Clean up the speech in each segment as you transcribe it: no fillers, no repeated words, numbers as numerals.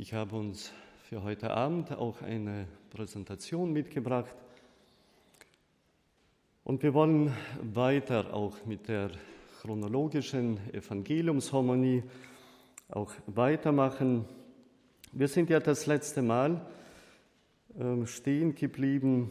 Ich habe uns für heute Abend auch eine Präsentation mitgebracht. Und wir wollen weiter auch mit der chronologischen Evangeliumsharmonie auch weitermachen. Wir sind ja das letzte Mal stehen geblieben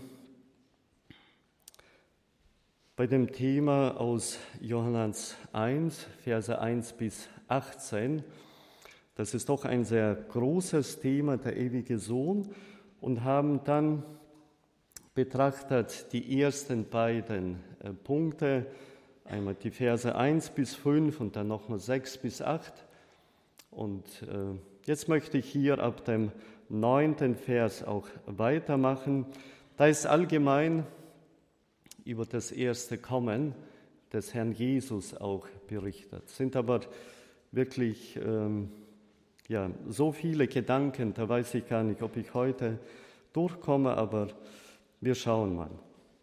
bei dem Thema aus Johannes 1, Verse 1 bis 18. Das ist doch ein sehr großes Thema, der ewige Sohn, und haben dann betrachtet die ersten beiden Punkte, einmal die Verse 1 bis 5 und dann nochmal 6 bis 8. Und jetzt möchte ich hier ab dem 9. Vers auch weitermachen. Da ist allgemein über das erste Kommen des Herrn Jesus auch berichtet. Es sind aber wirklich so viele Gedanken, da weiß ich gar nicht, ob ich heute durchkomme, aber wir schauen mal.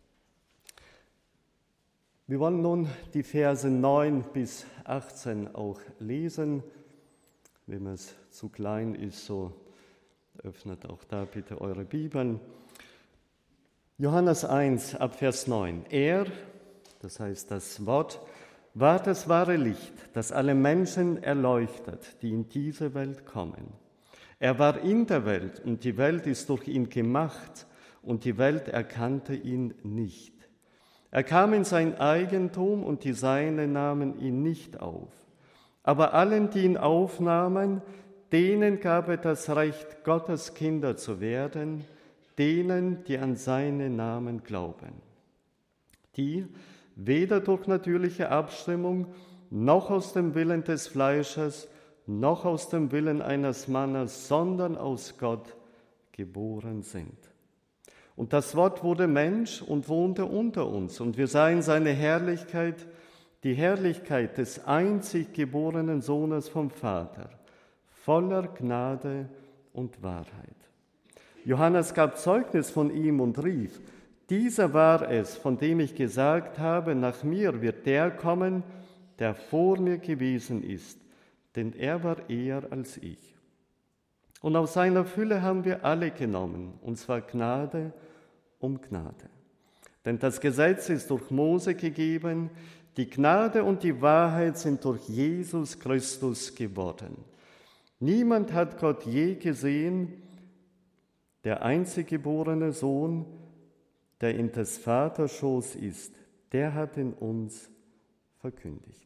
Wir wollen nun die Verse 9 bis 18 auch lesen. Wenn es zu klein ist, so öffnet auch da bitte eure Bibeln. Johannes 1 ab Vers 9. Er, das heißt das Wort, war das wahre Licht, das alle Menschen erleuchtet, die in diese Welt kommen. Er war in der Welt und die Welt ist durch ihn gemacht und die Welt erkannte ihn nicht. Er kam in sein Eigentum und die Seinen nahmen ihn nicht auf. Aber allen, die ihn aufnahmen, denen gab er das Recht, Gottes Kinder zu werden, denen, die an seinen Namen glauben. Die weder durch natürliche Abstimmung, noch aus dem Willen des Fleisches, noch aus dem Willen eines Mannes, sondern aus Gott geboren sind. Und das Wort wurde Mensch und wohnte unter uns, und wir sahen seine Herrlichkeit, die Herrlichkeit des einzig geborenen Sohnes vom Vater, voller Gnade und Wahrheit. Johannes gab Zeugnis von ihm und rief: Dieser war es, von dem ich gesagt habe, nach mir wird der kommen, der vor mir gewesen ist, denn er war eher als ich. Und aus seiner Fülle haben wir alle genommen, und zwar Gnade um Gnade. Denn das Gesetz ist durch Mose gegeben, die Gnade und die Wahrheit sind durch Jesus Christus geworden. Niemand hat Gott je gesehen, der einzig geborene Sohn, der in des Vaters Schoß ist, der hat ihn uns verkündigt.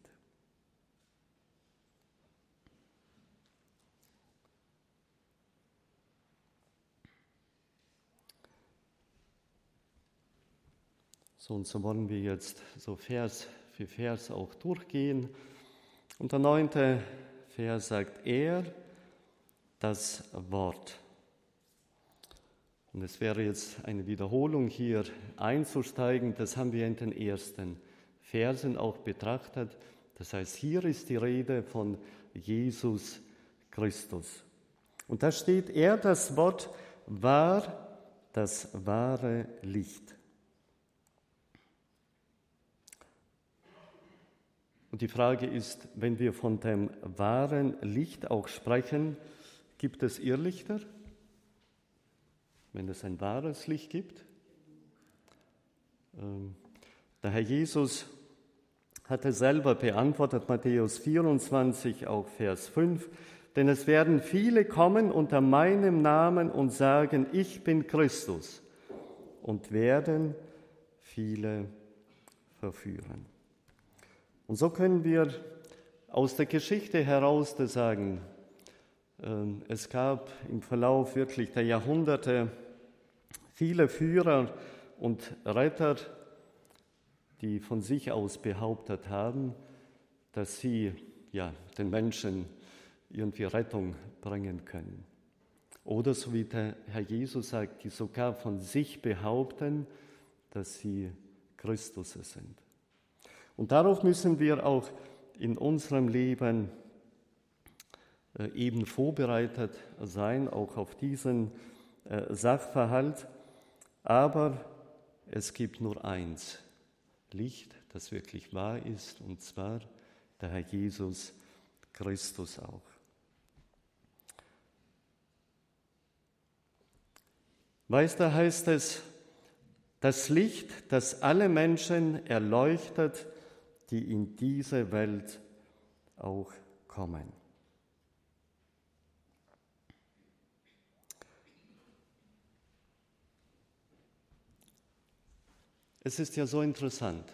So, und so wollen wir jetzt so Vers für Vers auch durchgehen. Und der 9. Vers sagt: Er, das Wort. Und es wäre jetzt eine Wiederholung, hier einzusteigen. Das haben wir in den ersten Versen auch betrachtet. Das heißt, hier ist die Rede von Jesus Christus. Und da steht: Er, das Wort, war das wahre Licht. Und die Frage ist, wenn wir von dem wahren Licht auch sprechen, gibt es Irrlichter? Wenn es ein wahres Licht gibt? Der Herr Jesus hatte selber beantwortet, Matthäus 24, auch Vers 5, denn es werden viele kommen unter meinem Namen und sagen, ich bin Christus, und werden viele verführen. Und so können wir aus der Geschichte heraus sagen, es gab im Verlauf wirklich der Jahrhunderte viele Führer und Retter, die von sich aus behauptet haben, dass sie den Menschen irgendwie Rettung bringen können. Oder so wie der Herr Jesus sagt, die sogar von sich behaupten, dass sie Christus sind. Und darauf müssen wir auch in unserem Leben eben vorbereitet sein, auch auf diesen Sachverhalt. Aber es gibt nur eins, Licht, das wirklich wahr ist, und zwar der Herr Jesus Christus auch. Weiter heißt es, das Licht, das alle Menschen erleuchtet, die in diese Welt auch kommen. Es ist ja so interessant,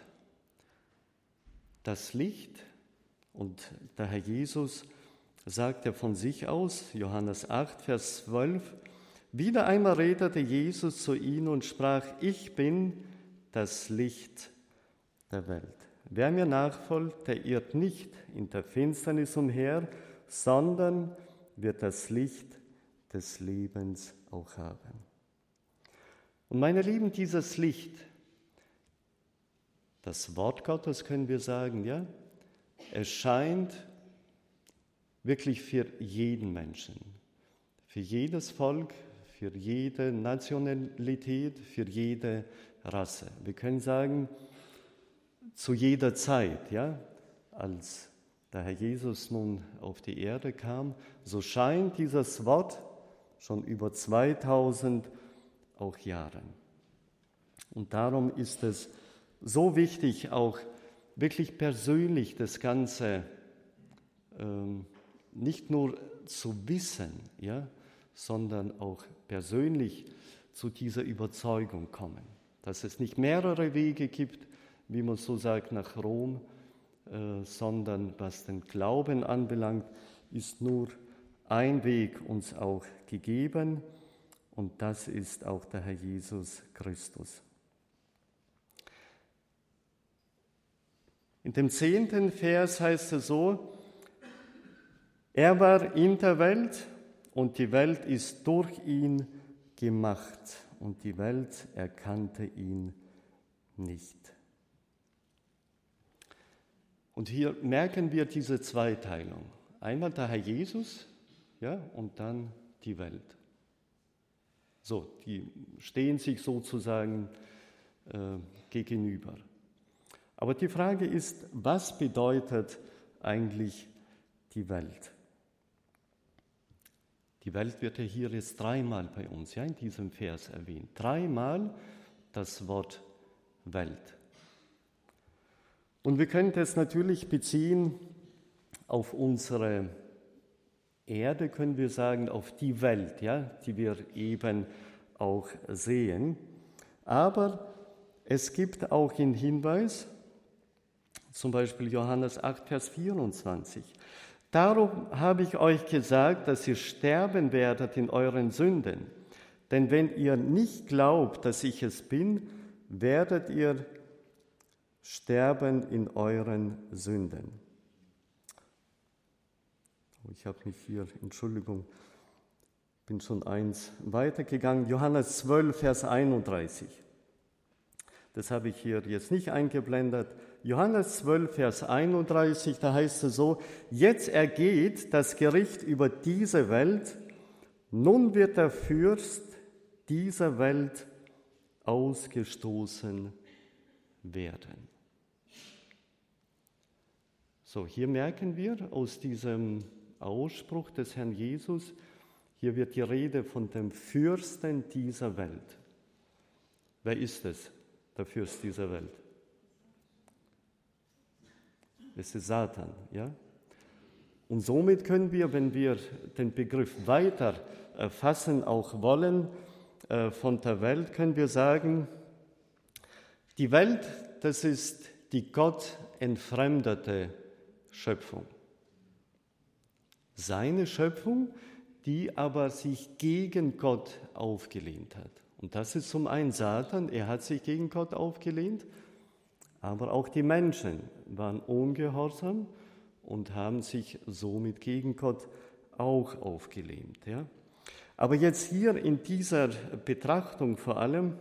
das Licht, und der Herr Jesus sagt ja von sich aus, Johannes 8, Vers 12, wieder einmal redete Jesus zu ihnen und sprach, ich bin das Licht der Welt. Wer mir nachfolgt, der irrt nicht in der Finsternis umher, sondern wird das Licht des Lebens auch haben. Und meine Lieben, dieses Licht, das Wort Gottes können wir sagen, ja, es scheint wirklich für jeden Menschen, für jedes Volk, für jede Nationalität, für jede Rasse. Wir können sagen, zu jeder Zeit, ja, als der Herr Jesus nun auf die Erde kam, so scheint dieses Wort schon über 2000 auch Jahren. Und darum ist es so wichtig, auch wirklich persönlich das Ganze nicht nur zu wissen, ja, sondern auch persönlich zu dieser Überzeugung kommen, dass es nicht mehrere Wege gibt, wie man so sagt, nach Rom, sondern was den Glauben anbelangt, ist nur ein Weg uns auch gegeben, und das ist auch der Herr Jesus Christus. In dem 10. Vers heißt es so, er war in der Welt und die Welt ist durch ihn gemacht und die Welt erkannte ihn nicht. Und hier merken wir diese Zweiteilung. Einmal der Herr Jesus, ja, und dann die Welt. So, die stehen sich sozusagen gegenüber. Aber die Frage ist, was bedeutet eigentlich die Welt? Die Welt wird ja hier jetzt dreimal bei uns, ja, in diesem Vers erwähnt. Dreimal das Wort Welt. Und wir können das natürlich beziehen auf unsere Erde, können wir sagen, auf die Welt, ja, die wir eben auch sehen. Aber es gibt auch einen Hinweis, zum Beispiel Johannes 8, Vers 24. Darum habe ich euch gesagt, dass ihr sterben werdet in euren Sünden. Denn wenn ihr nicht glaubt, dass ich es bin, werdet ihr sterben in euren Sünden. Ich habe mich hier, Entschuldigung, bin schon eins weitergegangen. Johannes 12, Vers 31. Das habe ich hier jetzt nicht eingeblendet. Johannes 12, Vers 31, da heißt es so, jetzt ergeht das Gericht über diese Welt, nun wird der Fürst dieser Welt ausgestoßen werden. So, hier merken wir aus diesem Ausspruch des Herrn Jesus, hier wird die Rede von dem Fürsten dieser Welt. Wer ist es, der Fürst dieser Welt? Es ist Satan, ja? Und somit können wir, wenn wir den Begriff weiter fassen auch wollen, von der Welt, können wir sagen, die Welt, das ist die Gott entfremdete Schöpfung. Seine Schöpfung, die aber sich gegen Gott aufgelehnt hat. Und das ist zum einen Satan, er hat sich gegen Gott aufgelehnt, aber auch die Menschen waren ungehorsam und haben sich somit gegen Gott auch aufgelehnt. Ja? Aber jetzt hier in dieser Betrachtung vor allem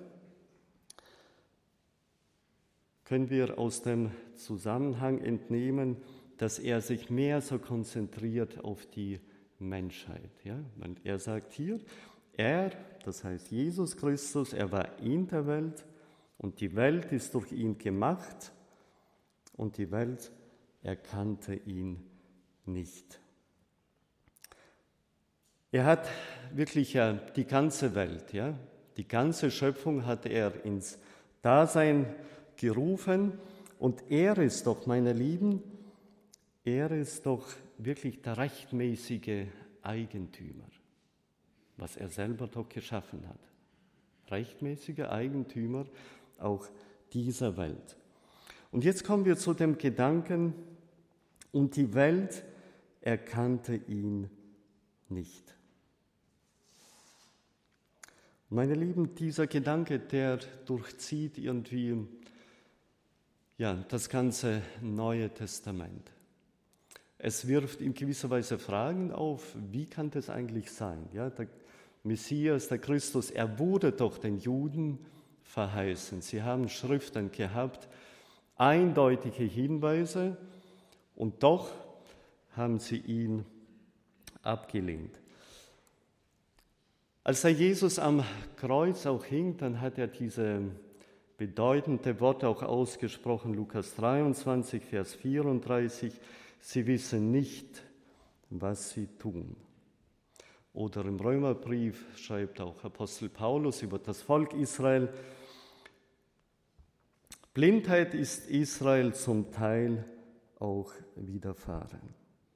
können wir aus dem Zusammenhang entnehmen, dass er sich mehr so konzentriert auf die Menschheit. Ja? Und er sagt hier, er, das heißt Jesus Christus, er war in der Welt und die Welt ist durch ihn gemacht und die Welt erkannte ihn nicht. Er hat wirklich ja die ganze Welt, ja, die Die ganze Schöpfung hat er ins Dasein gerufen und er ist doch, meine Lieben, er ist doch wirklich der rechtmäßige Eigentümer, was er selber doch geschaffen hat. Rechtmäßiger Eigentümer auch dieser Welt. Und jetzt kommen wir zu dem Gedanken, und die Welt erkannte ihn nicht. Meine Lieben, dieser Gedanke, der durchzieht irgendwie das ganze Neue Testament. Es wirft in gewisser Weise Fragen auf, wie kann das eigentlich sein? Ja, der Messias, der Christus, er wurde doch den Juden verheißen. Sie haben Schriften gehabt, eindeutige Hinweise, und doch haben sie ihn abgelehnt. Als der Jesus am Kreuz auch hing, dann hat er diese bedeutende Worte auch ausgesprochen, Lukas 23, Vers 34, sie wissen nicht, was sie tun. Oder im Römerbrief schreibt auch Apostel Paulus über das Volk Israel, Blindheit ist Israel zum Teil auch widerfahren.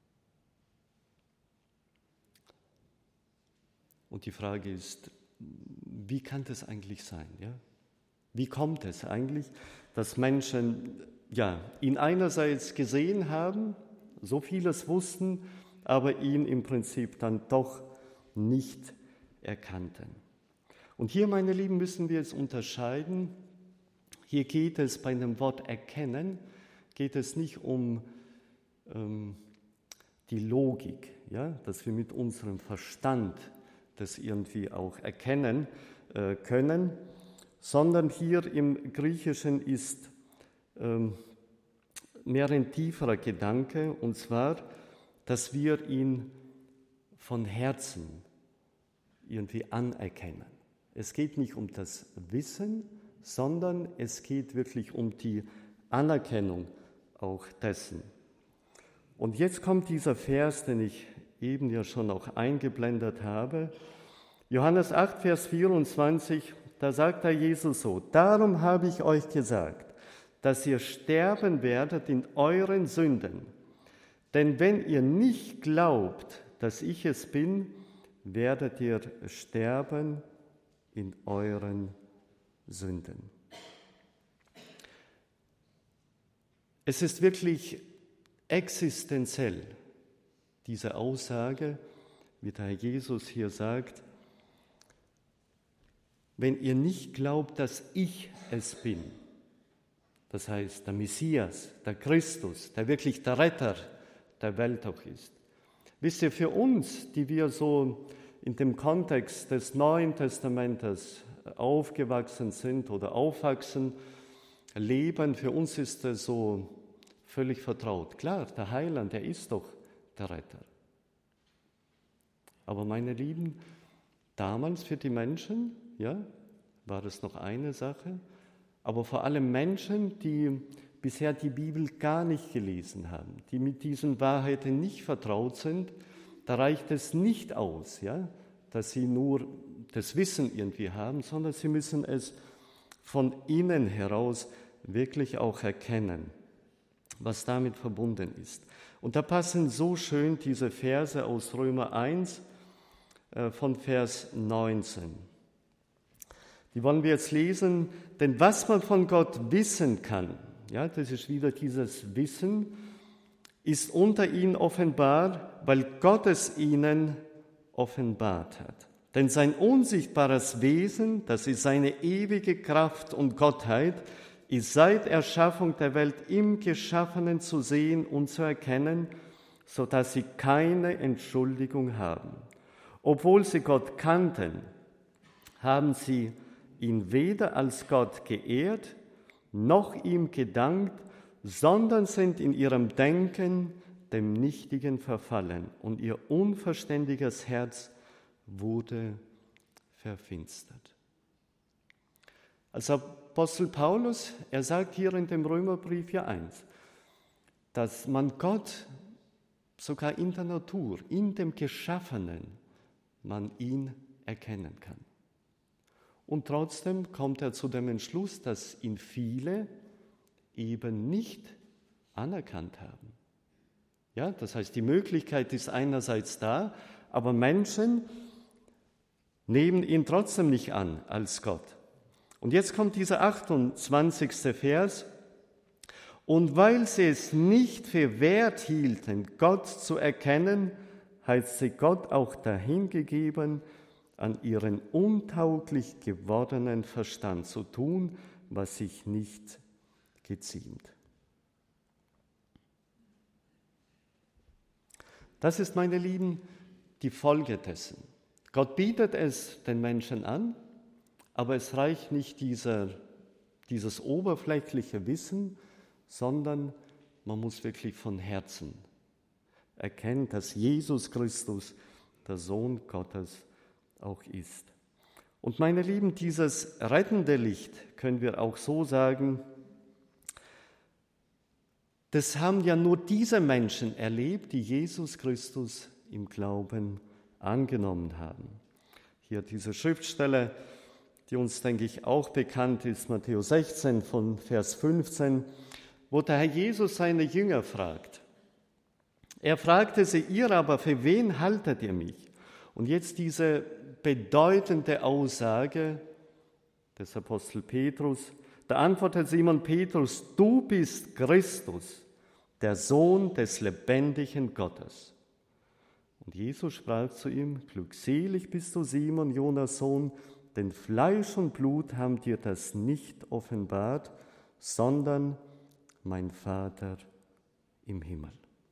Und die Frage ist, wie kann das eigentlich sein? Ja? Wie kommt es eigentlich, dass Menschen ihn einerseits gesehen haben, so vieles wussten, aber ihn im Prinzip dann doch nicht erkannten? Und hier, meine Lieben, müssen wir jetzt unterscheiden. Hier geht es bei dem Wort erkennen, geht es nicht um die Logik, dass wir mit unserem Verstand das irgendwie auch erkennen können, sondern hier im Griechischen ist mehr ein tieferer Gedanke, und zwar, dass wir ihn von Herzen irgendwie anerkennen. Es geht nicht um das Wissen, sondern es geht wirklich um die Anerkennung auch dessen. Und jetzt kommt dieser Vers, den ich eben ja schon auch eingeblendet habe. Johannes 8, Vers 24, da sagt der Jesus so, darum habe ich euch gesagt, dass ihr sterben werdet in euren Sünden. Denn wenn ihr nicht glaubt, dass ich es bin, werdet ihr sterben in euren Sünden. Es ist wirklich existenziell, diese Aussage, wie der Herr Jesus hier sagt, wenn ihr nicht glaubt, dass ich es bin, das heißt der Messias, der Christus, der wirklich der Retter der Welt auch ist. Wisst ihr, für uns, die wir so in dem Kontext des Neuen Testamentes aufgewachsen sind oder aufwachsen, leben, für uns ist es so völlig vertraut. Klar, der Heiland, der ist doch der Retter. Aber meine Lieben, damals für die Menschen, war das noch eine Sache, aber vor allem Menschen, die bisher die Bibel gar nicht gelesen haben, die mit diesen Wahrheiten nicht vertraut sind, da reicht es nicht aus, dass sie nur das Wissen irgendwie haben, sondern sie müssen es von innen heraus wirklich auch erkennen, was damit verbunden ist. Und da passen so schön diese Verse aus Römer 1 von Vers 19. Die wollen wir jetzt lesen, denn was man von Gott wissen kann, das ist wieder dieses Wissen, ist unter ihnen offenbar, weil Gott es ihnen offenbart hat. Denn sein unsichtbares Wesen, das ist seine ewige Kraft und Gottheit, ist seit Erschaffung der Welt im Geschaffenen zu sehen und zu erkennen, sodass sie keine Entschuldigung haben. Obwohl sie Gott kannten, haben sie ihn weder als Gott geehrt, noch ihm gedankt, sondern sind in ihrem Denken dem Nichtigen verfallen und ihr unverständiges Herz wurde verfinstert. Also Apostel Paulus, er sagt hier in dem Römerbrief 1, dass man Gott sogar in der Natur, in dem Geschaffenen, man ihn erkennen kann. Und trotzdem kommt er zu dem Entschluss, dass ihn viele eben nicht anerkannt haben. Ja, das heißt, die Möglichkeit ist einerseits da, aber Menschen nehmen ihn trotzdem nicht an als Gott. Und jetzt kommt dieser 28. Vers. Und weil sie es nicht für wert hielten, Gott zu erkennen, hat sie Gott auch dahingegeben, an ihren untauglich gewordenen Verstand zu tun, was sich nicht geziemt. Das ist, meine Lieben, die Folge dessen. Gott bietet es den Menschen an, aber es reicht nicht dieses oberflächliche Wissen, sondern man muss wirklich von Herzen erkennen, dass Jesus Christus der Sohn Gottes auch ist. Und meine Lieben, dieses rettende Licht können wir auch so sagen, das haben ja nur diese Menschen erlebt, die Jesus Christus im Glauben angenommen haben. Hier diese Schriftstelle, die uns, denke ich, auch bekannt ist, Matthäus 16 von Vers 15, wo der Herr Jesus seine Jünger fragt. Er fragte sie, ihr aber, für wen haltet ihr mich? Und jetzt diese bedeutende Aussage des Apostel Petrus, da antwortet Simon Petrus, du bist Christus, der Sohn des lebendigen Gottes. Und Jesus sprach zu ihm, glückselig bist du, Simon, Jonas Sohn, denn Fleisch und Blut haben dir das nicht offenbart, sondern mein Vater im Himmel.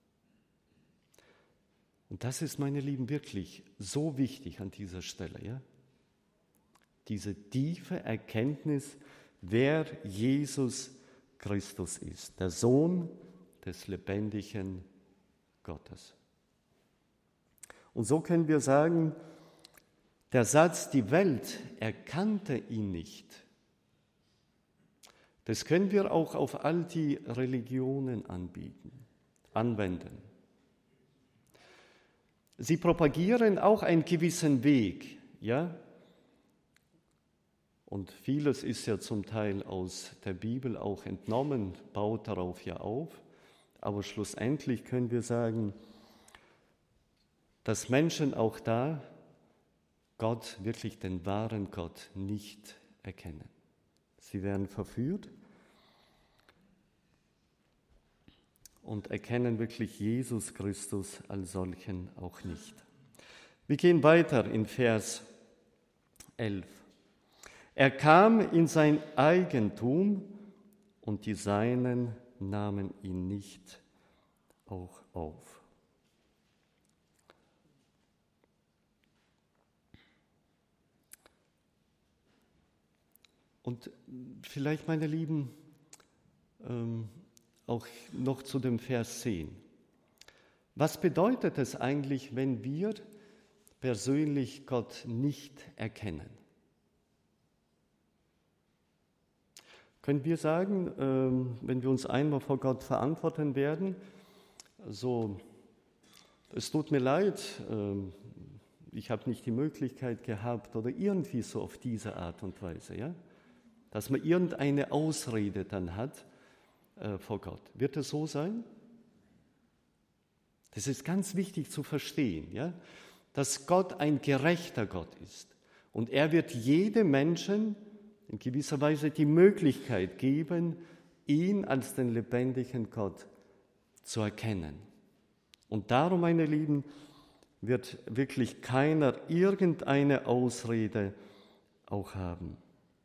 Und das ist, meine Lieben, wirklich so wichtig an dieser Stelle, ja? Diese tiefe Erkenntnis, wer Jesus Christus ist, der Sohn des lebendigen Gottes. Und so können wir sagen, der Satz, die Welt erkannte ihn nicht, das können wir auch auf all die Religionen anwenden. Sie propagieren auch einen gewissen Weg, ja? Und vieles ist ja zum Teil aus der Bibel auch entnommen, baut darauf ja auf. Aber schlussendlich können wir sagen, dass Menschen auch da Gott, wirklich den wahren Gott, nicht erkennen. Sie werden verführt und erkennen wirklich Jesus Christus als solchen auch nicht. Wir gehen weiter in Vers 11. Er kam in sein Eigentum und die Seinen nahmen ihn nicht auch auf. Und vielleicht, meine Lieben, auch noch zu dem Vers 10. Was bedeutet es eigentlich, wenn wir persönlich Gott nicht erkennen? Können wir sagen, wenn wir uns einmal vor Gott verantworten werden, so, es tut mir leid, ich habe nicht die Möglichkeit gehabt oder irgendwie so auf diese Art und Weise, ja? Dass man irgendeine Ausrede dann hat vor Gott. Wird es so sein? Das ist ganz wichtig zu verstehen, ja? Dass Gott ein gerechter Gott ist. Und er wird jedem Menschen in gewisser Weise die Möglichkeit geben, ihn als den lebendigen Gott zu erkennen. Und darum, meine Lieben, wird wirklich keiner irgendeine Ausrede auch haben.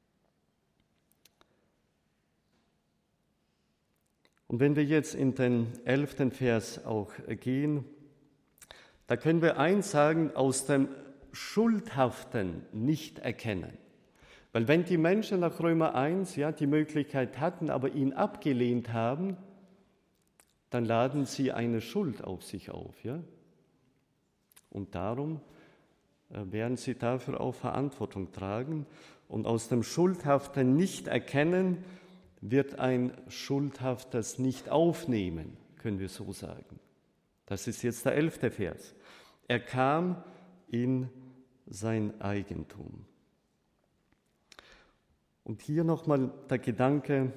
Und wenn wir jetzt in den 11. Vers auch gehen, da können wir eins sagen, aus dem Schuldhaften nicht erkennen. Weil wenn die Menschen nach Römer 1 ja, die Möglichkeit hatten, aber ihn abgelehnt haben, dann laden sie eine Schuld auf sich auf. Ja? Und darum werden sie dafür auch Verantwortung tragen. Und aus dem Schuldhaften nicht erkennen, wird ein Schuldhaftes nicht aufnehmen, können wir so sagen. Das ist jetzt der 11. Vers. Er kam in sein Eigentum. Und hier nochmal der Gedanke,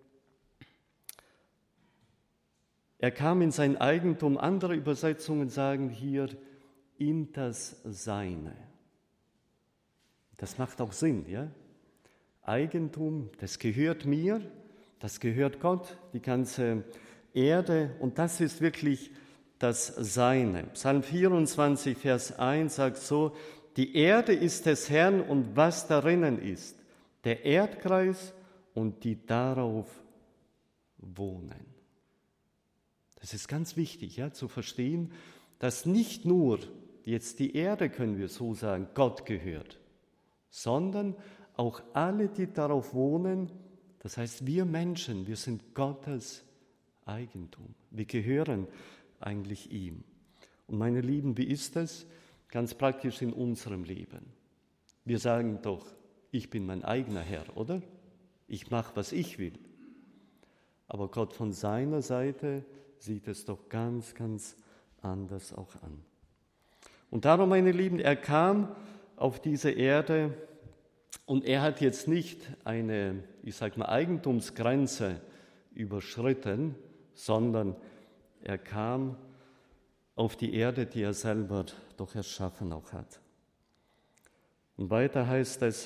er kam in sein Eigentum, andere Übersetzungen sagen hier, in das Seine. Das macht auch Sinn, ja? Eigentum, das gehört mir, das gehört Gott, die ganze Erde, und das ist wirklich das Seine. Psalm 24, Vers 1 sagt so, die Erde ist des Herrn und was darinnen ist, der Erdkreis und die darauf wohnen. Das ist ganz wichtig, ja, zu verstehen, dass nicht nur jetzt die Erde, können wir so sagen, Gott gehört, sondern auch alle, die darauf wohnen, das heißt wir Menschen, wir sind Gottes Eigentum. Wir gehören eigentlich ihm. Und meine Lieben, wie ist das? Ganz praktisch in unserem Leben. Wir sagen doch, ich bin mein eigener Herr, oder? Ich mache, was ich will. Aber Gott von seiner Seite sieht es doch ganz, ganz anders auch an. Und darum, meine Lieben, er kam auf diese Erde und er hat jetzt nicht eine, Eigentumsgrenze überschritten, sondern er kam auf die Erde, die er selber doch erschaffen auch hat. Und weiter heißt es,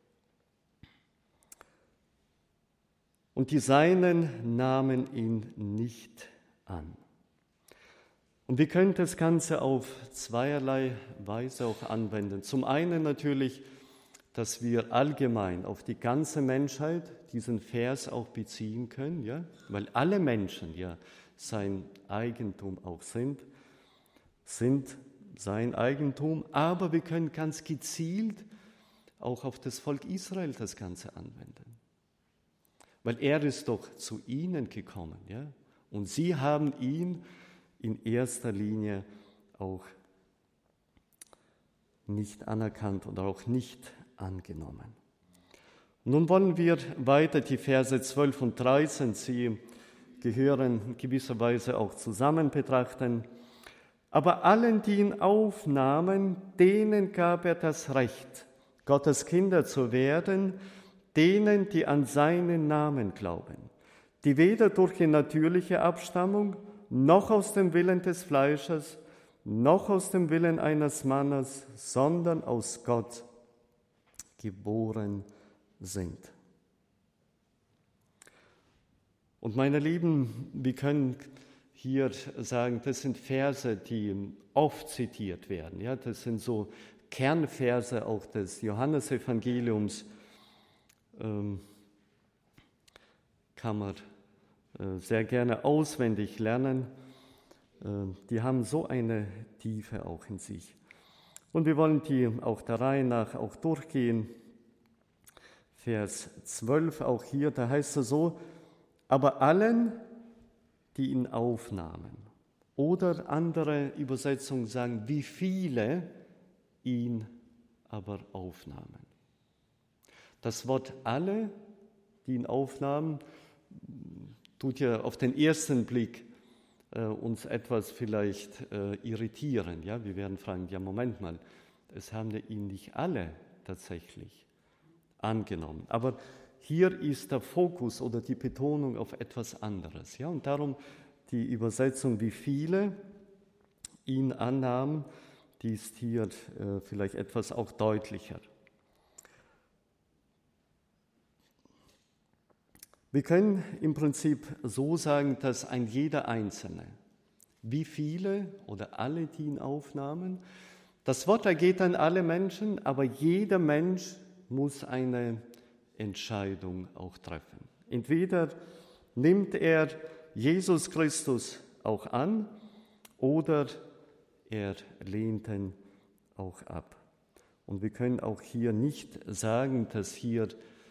und die Seinen nahmen ihn nicht an. Und wir können das Ganze auf zweierlei Weise auch anwenden. Zum einen natürlich, dass wir allgemein auf die ganze Menschheit diesen Vers auch beziehen können, ja? Weil alle Menschen ja sein Eigentum auch sind sein Eigentum, aber wir können ganz gezielt auch auf das Volk Israel das Ganze anwenden. Weil er ist doch zu ihnen gekommen, ja? Und sie haben ihn in erster Linie auch nicht anerkannt oder auch nicht angenommen. Nun wollen wir weiter die Verse 12 und 13, sie gehören in gewisser Weise auch zusammen betrachten. Aber allen, die ihn aufnahmen, denen gab er das Recht, Gottes Kinder zu werden, denen, die an seinen Namen glauben, die weder durch die natürliche Abstammung, noch aus dem Willen des Fleisches, noch aus dem Willen eines Mannes, sondern aus Gott geboren sind. Und meine Lieben, wir können hier sagen, das sind Verse, die oft zitiert werden. Ja, das sind so Kernverse auch des Johannesevangeliums. Kann man sehr gerne auswendig lernen. Die haben so eine Tiefe auch in sich. Und wir wollen die auch der Reihe nach auch durchgehen. Vers 12 auch hier, da heißt es so, aber allen, die ihn aufnahmen. Oder andere Übersetzungen sagen, wie viele ihn aber aufnahmen. Das Wort alle, die ihn aufnahmen, tut ja auf den ersten Blick uns etwas vielleicht irritieren. Ja? Wir werden fragen, ja Moment mal, es haben ja ihn nicht alle tatsächlich angenommen. Aber hier ist der Fokus oder die Betonung auf etwas anderes. Ja? Und darum die Übersetzung, wie viele ihn annahmen, die ist hier vielleicht etwas auch deutlicher. Wir können im Prinzip so sagen, dass ein jeder Einzelne, wie viele oder alle, die ihn aufnahmen, das Wort ergeht an alle Menschen, aber jeder Mensch muss eine Entscheidung auch treffen. Entweder nimmt er Jesus Christus auch an oder er lehnt ihn auch ab. Und wir können auch hier nicht sagen, dass hier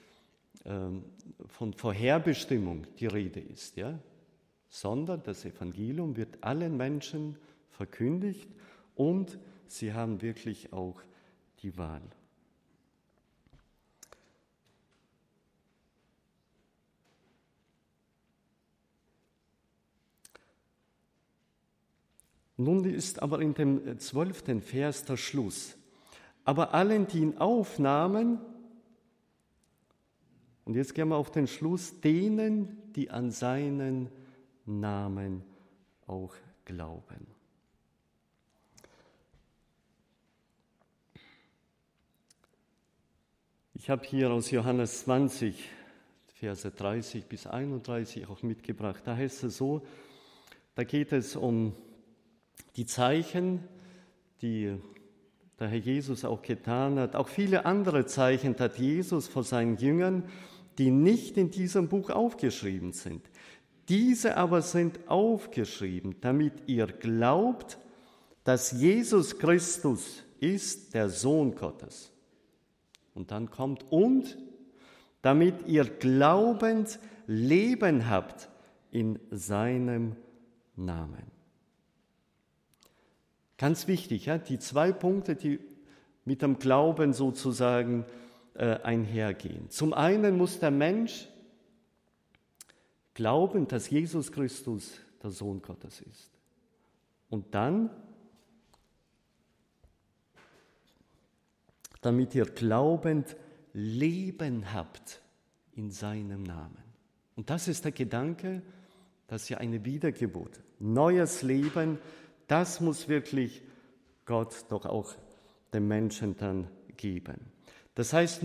von Vorherbestimmung die Rede ist, ja? Sondern das Evangelium wird allen Menschen verkündigt und sie haben wirklich auch die Wahl. Nun ist aber in dem 12. Vers der Schluss. Aber allen, die ihn aufnahmen, Und jetzt gehen wir auf den Schluss, denen, die an seinen Namen auch glauben. Ich habe hier aus Johannes 20, Verse 30 bis 31 auch mitgebracht. Da heißt es so, da geht es um die Zeichen, die der Herr Jesus auch getan hat. Auch viele andere Zeichen hat Jesus vor seinen Jüngern, die nicht in diesem Buch aufgeschrieben sind. Diese aber sind aufgeschrieben, damit ihr glaubt, dass Jesus Christus ist, der Sohn Gottes. Und dann kommt, und damit ihr glaubend Leben habt in seinem Namen. Ganz wichtig, ja, die 2 Punkte, die mit dem Glauben sozusagen einhergehen. Zum einen muss der Mensch glauben, dass Jesus Christus der Sohn Gottes ist. Und dann, damit ihr glaubend Leben habt in seinem Namen. Und das ist der Gedanke, dass ja eine Wiedergeburt, neues Leben, das muss wirklich Gott doch auch dem Menschen dann geben. Das heißt,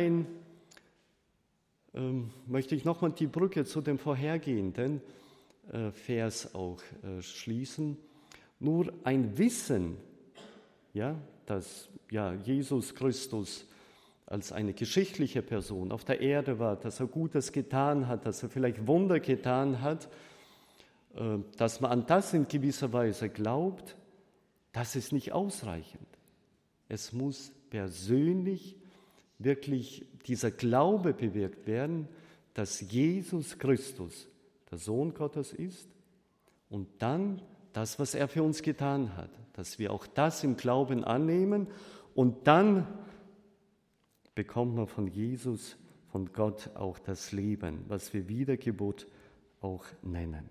möchte ich nochmal die Brücke zu dem vorhergehenden Vers auch schließen. Nur ein Wissen, ja, dass ja, Jesus Christus als eine geschichtliche Person auf der Erde war, dass er Gutes getan hat, dass er vielleicht Wunder getan hat, dass man an das in gewisser Weise glaubt, das ist nicht ausreichend. Es muss persönlich wirklich dieser Glaube bewirkt werden, dass Jesus Christus der Sohn Gottes ist und dann das, was er für uns getan hat, dass wir auch das im Glauben annehmen und dann bekommt man von Jesus, von Gott auch das Leben, was wir Wiedergeburt auch nennen.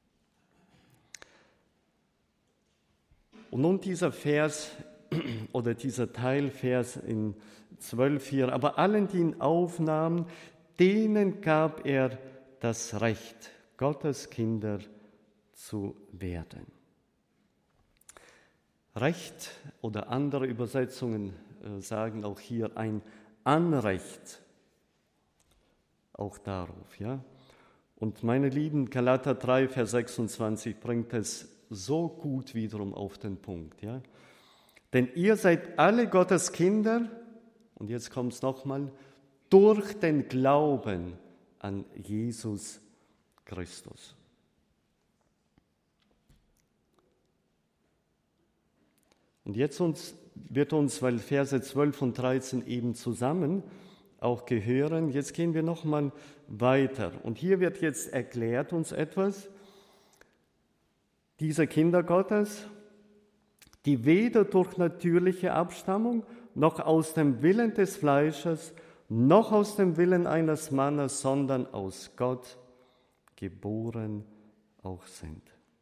Und nun dieser Vers oder dieser Teilvers in 12,4, aber allen, die ihn aufnahmen, denen gab er das Recht, Gottes Kinder zu werden. Recht oder andere Übersetzungen sagen auch hier ein Anrecht auch darauf. Ja? Und meine Lieben, Galater 3, Vers 26 bringt es so gut wiederum auf den Punkt. Ja? Denn ihr seid alle Gottes Kinder, und jetzt kommt es nochmal, durch den Glauben an Jesus Christus. Und jetzt wird uns, weil Verse 12 und 13 eben zusammen auch gehören, jetzt gehen wir nochmal weiter. Und hier wird jetzt erklärt uns etwas, diese Kinder Gottes, die weder durch natürliche Abstammung, noch aus dem Willen des Fleisches, noch aus dem Willen eines Mannes, sondern aus Gott geboren auch sind.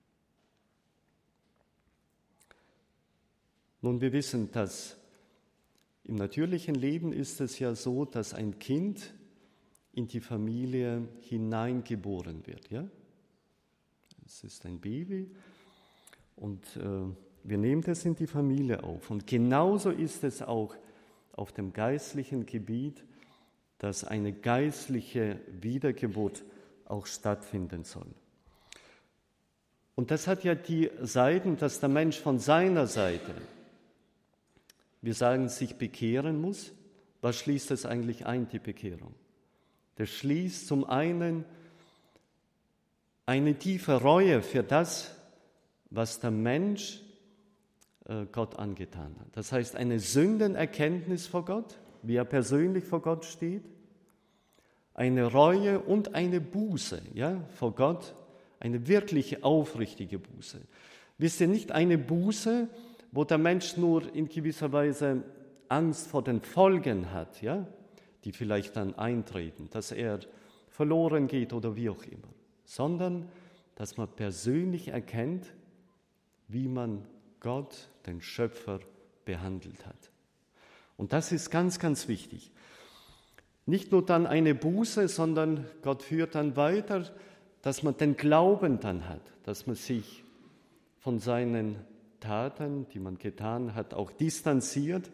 Nun, wir wissen, dass im natürlichen Leben ist es ja so, dass ein Kind in die Familie hineingeboren wird. Ja? Es ist ein Baby und wir nehmen das in die Familie auf. Und genauso ist es auch auf dem geistlichen Gebiet, dass eine geistliche Wiedergeburt auch stattfinden soll. Und das hat ja die Seiten, dass der Mensch von seiner Seite, wir sagen, sich bekehren muss. Was schließt das eigentlich ein, die Bekehrung? Das schließt zum einen eine tiefe Reue für das, was der Mensch Gott angetan hat. Das heißt, eine Sündenerkenntnis vor Gott, wie er persönlich vor Gott steht, eine Reue und eine Buße, ja, vor Gott, eine wirkliche, aufrichtige Buße. Wisst ihr, nicht eine Buße, wo der Mensch nur in gewisser Weise Angst vor den Folgen hat, ja, die vielleicht dann eintreten, dass er verloren geht oder wie auch immer, sondern dass man persönlich erkennt, wie man Gott, den Schöpfer, behandelt hat. Und das ist ganz, ganz wichtig. Nicht nur dann eine Buße, sondern Gott führt dann weiter, dass man den Glauben dann hat, dass man sich von seinen Taten, die man getan hat, auch distanziert,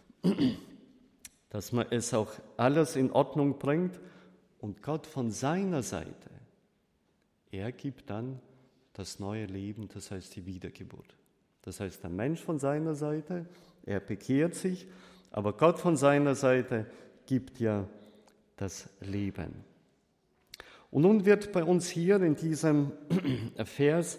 dass man es auch alles in Ordnung bringt und Gott von seiner Seite, er gibt dann das neue Leben, das heißt die Wiedergeburt. Das heißt, der Mensch von seiner Seite, er bekehrt sich, aber Gott von seiner Seite gibt ja das Leben. Und nun wird bei uns hier in diesem Vers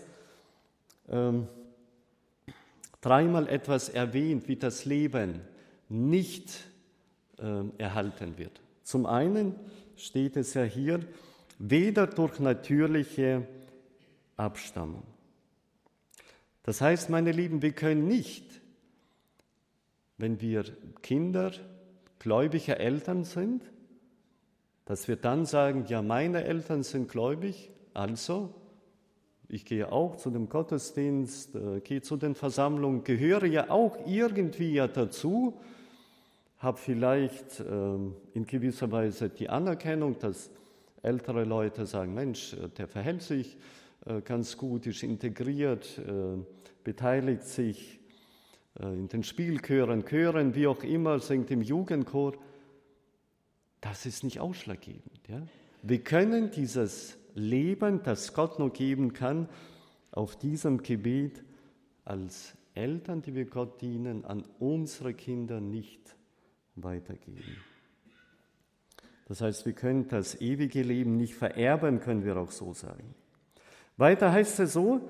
dreimal etwas erwähnt, wie das Leben nicht erhalten wird. Zum einen steht es ja hier, weder durch natürliche Abstammung. Das heißt, meine Lieben, wir können nicht, wenn wir Kinder gläubiger Eltern sind, dass wir dann sagen, ja, meine Eltern sind gläubig, also ich gehe auch zu dem Gottesdienst, gehe zu den Versammlungen, gehöre ja auch irgendwie ja dazu, habe vielleicht in gewisser Weise die Anerkennung, dass ältere Leute sagen, Mensch, der verhält sich ganz gut, ist integriert, beteiligt sich in den Spielchören, Chören, wie auch immer, singt im Jugendchor. Das ist nicht ausschlaggebend. Ja? Wir können dieses Leben, das Gott noch geben kann, auf diesem Gebiet als Eltern, die wir Gott dienen, an unsere Kinder nicht weitergeben. Das heißt, wir können das ewige Leben nicht vererben, können wir auch so sagen. Weiter heißt es so,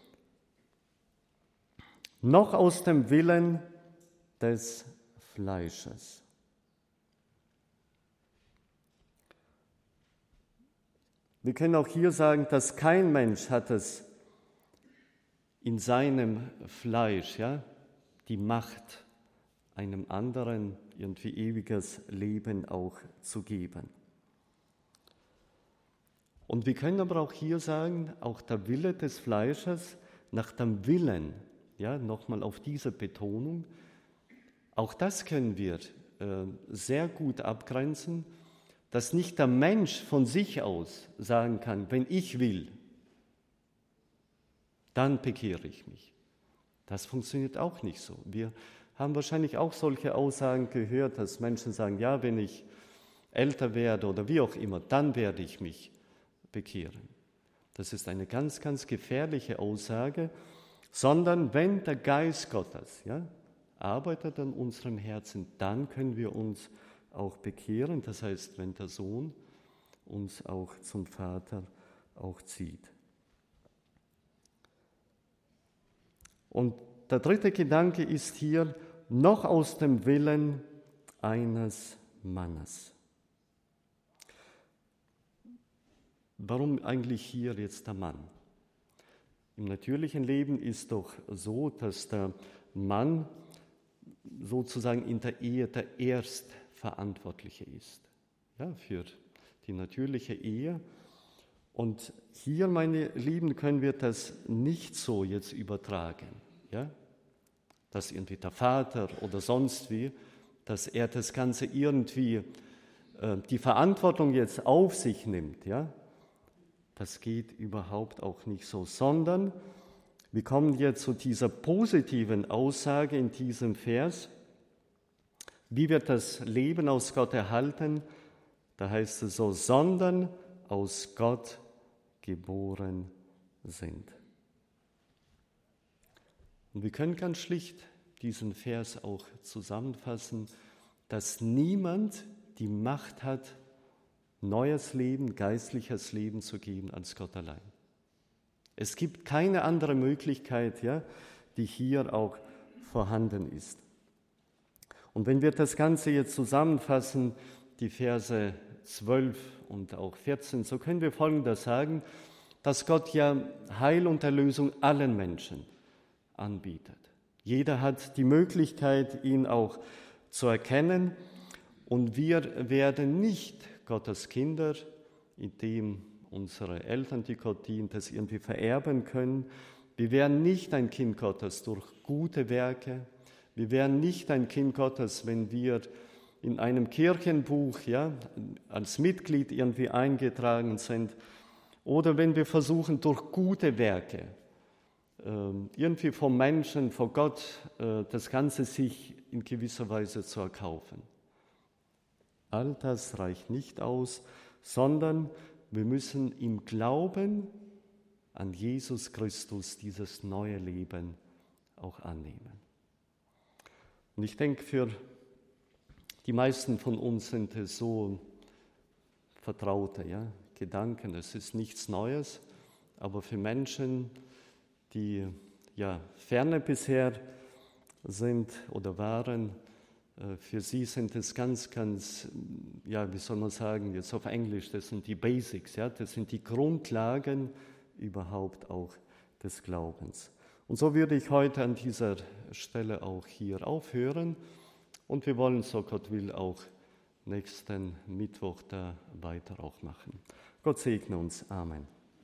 noch aus dem Willen des Fleisches. Wir können auch hier sagen, dass kein Mensch hat es in seinem Fleisch, ja, die Macht, einem anderen irgendwie ewiges Leben auch zu geben. Und wir können aber auch hier sagen, auch der Wille des Fleisches, nach dem Willen, ja, nochmal auf diese Betonung, auch das können wir sehr gut abgrenzen, dass nicht der Mensch von sich aus sagen kann, wenn ich will, dann bekehre ich mich. Das funktioniert auch nicht so. Wir haben wahrscheinlich auch solche Aussagen gehört, dass Menschen sagen, ja, wenn ich älter werde oder wie auch immer, dann werde ich mich bekehren. Das ist eine ganz, ganz gefährliche Aussage, sondern wenn der Geist Gottes, ja, arbeitet an unserem Herzen, dann können wir uns auch bekehren. Das heißt, wenn der Sohn uns auch zum Vater auch zieht. Und der dritte Gedanke ist hier, noch aus dem Willen eines Mannes. Warum eigentlich hier jetzt der Mann? Im natürlichen Leben ist doch so, dass der Mann sozusagen in der Ehe der Erstverantwortliche ist, ja, für die natürliche Ehe. Und hier, meine Lieben, können wir das nicht so jetzt übertragen, ja, dass irgendwie der Vater oder sonst wie, dass er das Ganze irgendwie die Verantwortung jetzt auf sich nimmt, ja. Das geht überhaupt auch nicht so, sondern wir kommen jetzt zu dieser positiven Aussage in diesem Vers. Wie wird das Leben aus Gott erhalten? Da heißt es so, sondern aus Gott geboren sind. Und wir können ganz schlicht diesen Vers auch zusammenfassen, dass niemand die Macht hat, neues Leben, geistliches Leben zu geben als Gott allein. Es gibt keine andere Möglichkeit, ja, die hier auch vorhanden ist. Und wenn wir das Ganze jetzt zusammenfassen, die Verse 12 und auch 14, so können wir Folgendes sagen, dass Gott ja Heil und Erlösung allen Menschen anbietet. Jeder hat die Möglichkeit, ihn auch zu erkennen, und wir werden nicht Gottes Kinder, indem unsere Eltern, die Gott dienen, das irgendwie vererben können. Wir werden nicht ein Kind Gottes durch gute Werke. Wir werden nicht ein Kind Gottes, wenn wir in einem Kirchenbuch, ja, als Mitglied irgendwie eingetragen sind, oder wenn wir versuchen, durch gute Werke irgendwie vom Menschen, vor Gott, das Ganze sich in gewisser Weise zu erkaufen. All das reicht nicht aus, sondern wir müssen im Glauben an Jesus Christus dieses neue Leben auch annehmen. Und ich denke, für die meisten von uns sind es so vertraute Gedanken. Es ist nichts Neues, aber für Menschen, die ferne bisher sind oder waren, für sie sind es ganz, wie soll man sagen, jetzt auf Englisch, das sind die Basics, das sind die Grundlagen überhaupt auch des Glaubens. Und so würde ich heute an dieser Stelle auch hier aufhören und wir wollen, so Gott will, auch nächsten Mittwoch da weiter auch machen. Gott segne uns. Amen.